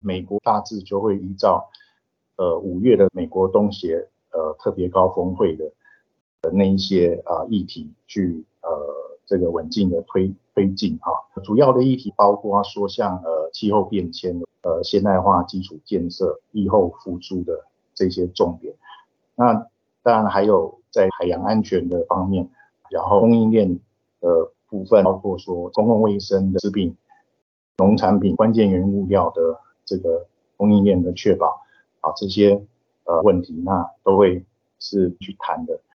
美国大致就会依照5月的美国东协特别高峰会的那一些议题去这个稳进的推进主要的议题包括说像气候变迁、现代化基础建设、疫后复苏的这些重点。那当然还有在海洋安全的方面，然后供应链的部分，包括说公共卫生的食品、农产品、关键原物料的这个供应链的确保这些问题，那都会是去谈的。